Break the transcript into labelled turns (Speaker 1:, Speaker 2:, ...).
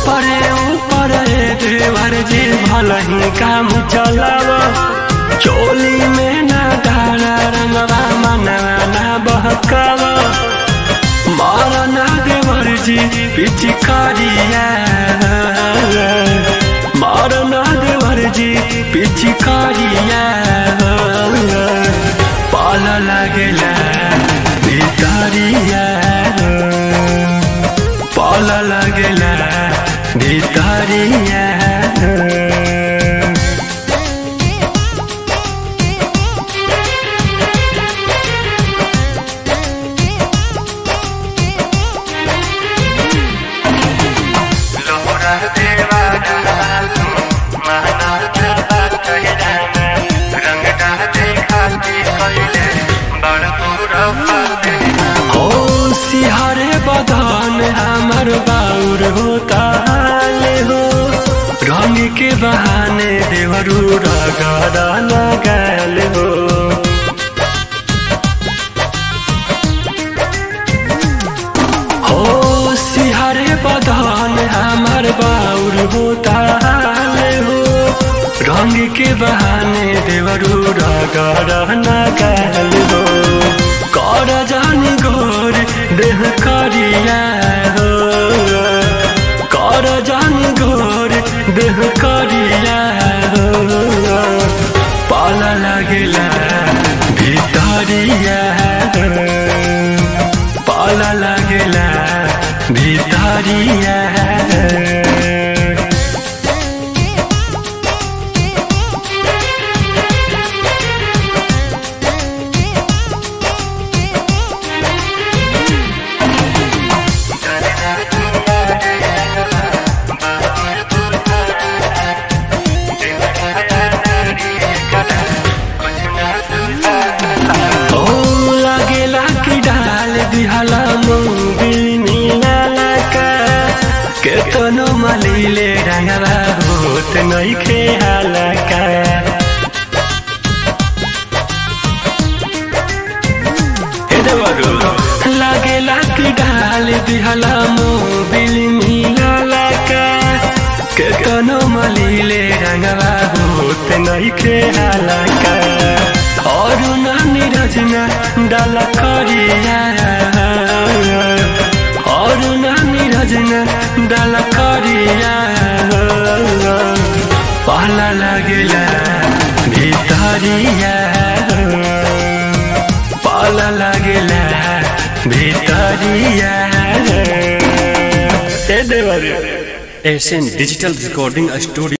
Speaker 1: ऊपर देवर जी भलही काम चलाव चोली में ना डाला रंगवा मनवा ना बहकाव मारना देवर जी पिचकारिया मारना देवर जी पिचकारिया पाल लागेला भितरिया पाल लागेला भितरिया सिहरे बदन हमर बाउर होता हो रंग के बहाने देवरू रगड़ा लगल हो सिहरे बदन हमर बाउर होता हो रंग के बहाने देवरू रगड़ा लगल हो कर जानी गोर देह करिया हो कर जानी गोर देह करिया हो पाल लागेला भितरिया पाल लागेला भितरिया दिहला मोबिल मिलाला का केतनो मलीले रंगवा होत नहीं खेला का लागेला कि डाल दिहला मोबिल मिलाला का केतनो मलीले रंगवा होत नहीं खेला का और नानी रजना डाला करिया और नानी रजना डाला करिया पाला लागेला भितरिया पाला लागेला भितरिया
Speaker 2: एशियन डिजिटल रिकॉर्डिंग स्टूडियो।